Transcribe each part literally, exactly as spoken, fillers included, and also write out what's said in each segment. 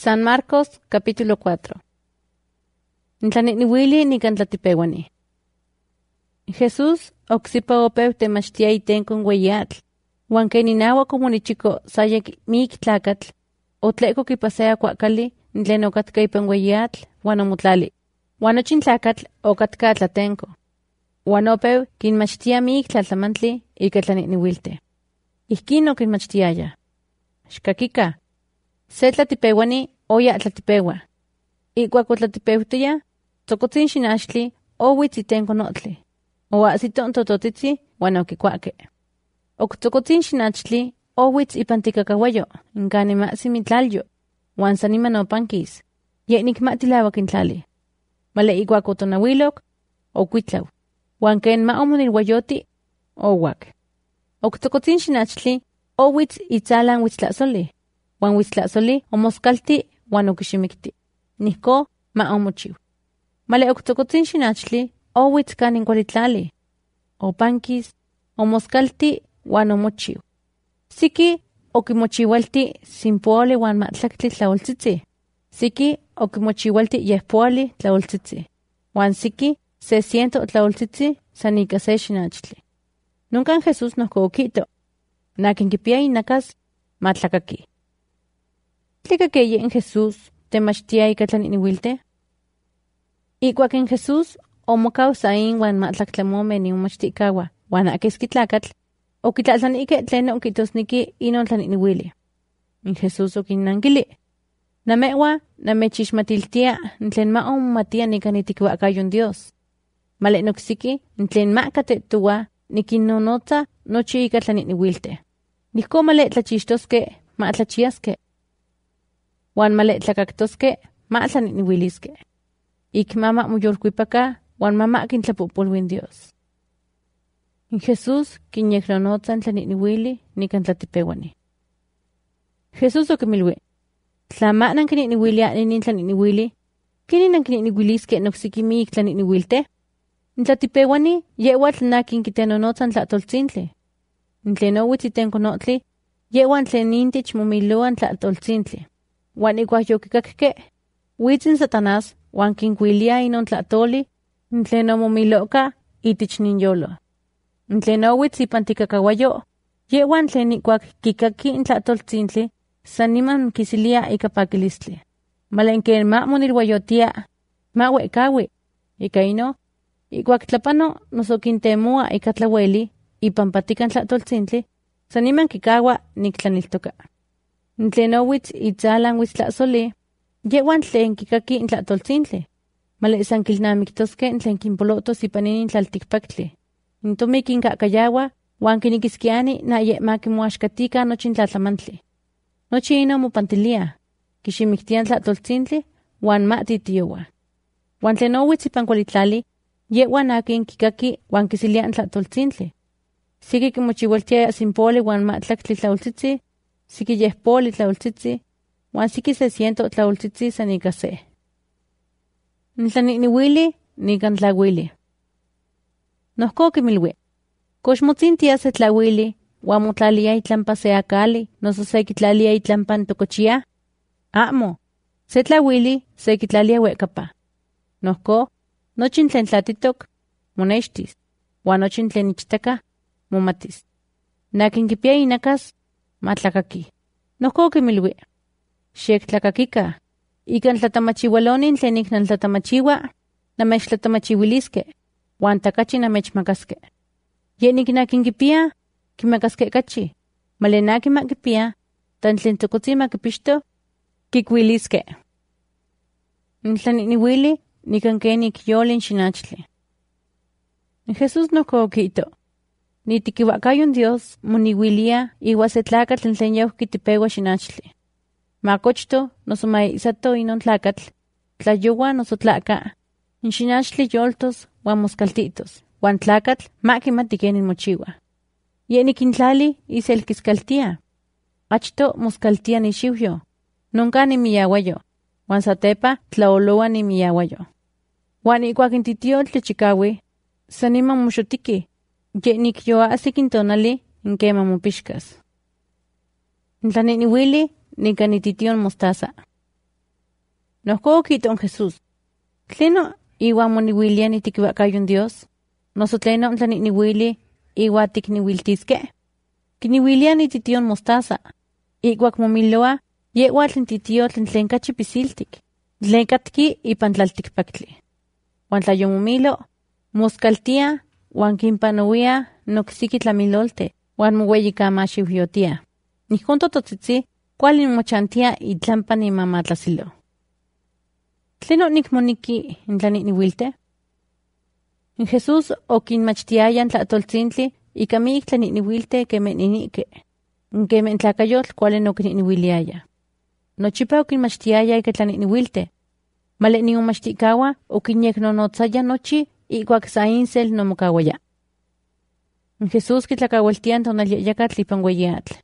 San Marcos, capítulo cuatro. Ntlaniniwili nikan tlatipewani. Jesús oksipa opew temachtia itenko weyatl, huan ken inawa komunichiko sayek mik tlakatl, otleko kipasea kuakali ntlen okatka ipan weyatl huan omotlali. Huan nochin tlakatl okatka tlatenko. Huan opew kinmachtia mik tlatlamantli ika tlaniniwilte. Ijkin okinmachtiaya. Xkakika, se tlatipewani oya tlatipewa. Ikuak otlatipewtoya, tzokotzin xinachtli owitz itenko notli. Oahsito tototitzi huan okikuake. Oktzokotzin xinachtli owitz ipan tikakawayo, inkani mahsi mitlalyo, huan san niman opankis. Ye nikmatilawak intlali. Male ikuak otonawilok, okuitlaw. Huan ken ma omonilwayoti, owak. Oktzokotzin xinachtli owitz itzalan witztlasoli. Huan witztlasoli omoskalti huan okiximikti. Nihko ma omochiw. Male oktzokotzin xinachtli owitz kanin kualitlali. Opankis, omoskalti huan omochiw. Siki okimochiwalti sinpuoli huan matlaktli tlaoltzitzi. Siki okimochiwalti yehpuoli tlaoltzitzi. Huan siki se ciento tlaoltzitzi san ika se xinachtli. Nuncan Jesús nohko okito. Nakin kipia inakas matlakaki. Tlika keye en Jesús temachtia ika tlaniniwilte? Ikuak en Jesús omokaw sain huan matlaktlamome ni umachtikawa huan akeski tlakatl, okitlaltlanike tlen okitosniki inon tlaniniwili. En Jesús okinnankili. Namewa namechixmatiltia tlen ma omomatia nikan itikwaakayon Dios. Male noksiki tlen ma katetua nikinnonotza nochi ika tlaniniwilte. Nihko male tlachixtoske ma tlachiaske. Huan male tlakaktoske ma tlaniniwiliske. Ik mama moyolkuipaka huan mama kintlapopolwin Dios. En Jesús kinyeknonotzan tlaniniwili nikan tlatipewani. Jesús okimilwi. Tlama nankininiwilia ninin tlaniniwili, kini nankininiwiliske noksiki miik tlaniniwilte? Ntlatipewani yewatl nakin kitenonotzan tlatoltzintli. Ntlen owitz itenko notli, yewan tlen intich momiloan tlatoltzintli. Huan ikuak yokikakke, witzin Satanás huan kinkuilia inon tlatoli, ntlen omomiloka itich ninyolo. Ntlen owitz ipan tikakawayo, yewan tlen ikuak kikaki tlatoltzintli, san niman kisilia ika pakilistli. Malenken ma monilwayotia, ma wekawi, ika ino, ikuak tlapano noso kintemua ika tlaweli, ipan patikan tlatoltzintli, san niman kikawa niktlaniltoka. Ntlen owitz itzalan witztlasoli, yewan tlen kikaki tlatoltzintli. Male san kilnamiktoske tlen kinpolotos ipan inin tlaltikpaktli. Intomi kinkakayawa, huan kinikiskiani na ye makimoaxkatika nochin tlatlamantli. Nochi ino mopantilia, kiximiktian tlatoltzintli, huan ma titiyowa. Huan tlen owitz ipan kualitlali, yewan akin kikaki huan kisilian tlatoltzintli. Siki kimochiwaltia sinpoli huan matlaktli tlaoltzitzi, siki yehpoli tlaoltzitzi, huan siki se ciento tlaoltzitzi san ika se. Ntlaniniwili nikan tlawili. Nohko kimilwi. Kox motzintia se tlawili, huan motlalia itlampa se akali, noso se kitlalia itlampan tokochia? Amo, se tlawili se kitlalia wekapa. Nohko, nochin tlen tlatitok, monextis, huan nochin tlen ichtaka, momatis. Nakin kipia inakas, matlakaki. Nohko kimilwi. Xek tlakakika. Ikan tlatamachiwalonin tlen iknan tlatamachiwa, namech tlatamachiwiliske, huan takachi namechmakaske. Yenik nakin kipia, kimakaske kachi. Male nakin makipia, tan tlen tokotzi makipixto, kikuiliske. Ntlaniniwili nikan kenik yolin xinachtli. Jesús nohko okito. Nitikiwakayon Dios moniwilia iwa se tlakatl tlen yauh kitipewa xinachtli. Makochto noso maisato inon tlakatl, tlayowa noso tlaka, in xinachtli yoltos huan moskaltitos, huan tlakatl makimati kenin mochiwa. Ye nikintlali isel kiskaltia. Achto moskaltia ni xiwyo, nunca ni miyawayo, huan satepa tlaoloa ni miyawayo. Huan ikuak intitiol tlechikawi, saniman moxotiki, ye nikyoasik intonali inkema mopixkas. Ntlaniniwili nikan itition mostaza. Nohko okiton Jesús. Tleno iwa moniwilia nitikiwakayon Dios. Noso tleno tlaniniwili iwa tikniwiltiske. Kiniwilia nitition mostaza. Iguak momiloa, yewa tlintitio tlentlenka chipisiltik. Tlenkatki ipan tlaltikpaktli. Wan tlayomomilo, moskaltia, wan kimpanowia, noksiki tlamilolte, wan muweyikamaxiwiotia. Nijkunto totzitzi, kuali mochantia itlampa ni mamatlasilo. Tleno nikmoniki intlaniniwilte? En Jesús okinmachtiayan tlatoltzintli ika miik tlaniniwilte kemeninike. Kemen tlakayotl kuali nokininiwiliaya. Nochipa okinmachtiaya ika tlaniniwilte. Male niomachtikahua okinyeknonotzaya nochi ikuak sa insel nomokawaya. En Jesús kitlakaualtian tonalyayakatl ipan weyiatl.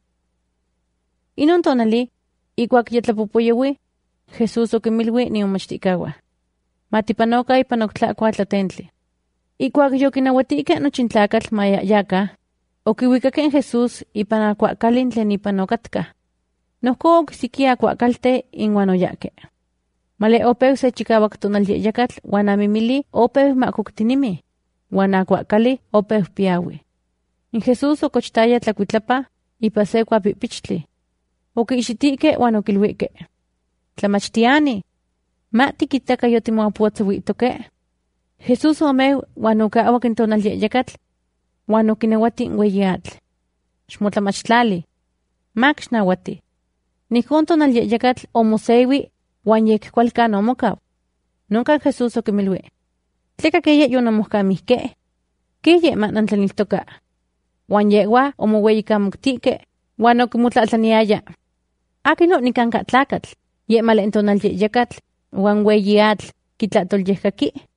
Inon tonali, ikuak yetlapopoyewi, Jesús okimilwi niomachtikahua. Matipanoka ipan oktlakua tlatentli. Ikuak yokinauatike nochintlakatl mayayaka, okiwikake en Jesús ipan akuakalin tlen ipan okatka. Nohko okisiki akuakalte inuan oyake. Male opew se chikawak tonalyayakatl wan amimili opew makoktinimi, wan akuakali opew piawi. En Jesús okochtaya tlakuitlapa ipa se kuapipichtli. Okiixitike wan okilwike. Tlamachtiani, ma tikitaka yotimoapuatziwitoke. Jesús omew wan okawak en tonalyayakatl wan okinawati in weyiatl. Xmotlamachtlali. Mak xnawati. Nijkon tonalyayakatl omosewi wan yekkualkan omokaw. Nonka Jesús okimilwi. Tleka keye yonomojkamihke. Keye manantlaniltoka. Wan yewa omoweyikamoktikke wan okimotlatlaniaya. Akino nikanka tlakatl. Ye male en tonalyayakatl wan weyiatl kitlatolyekkaki.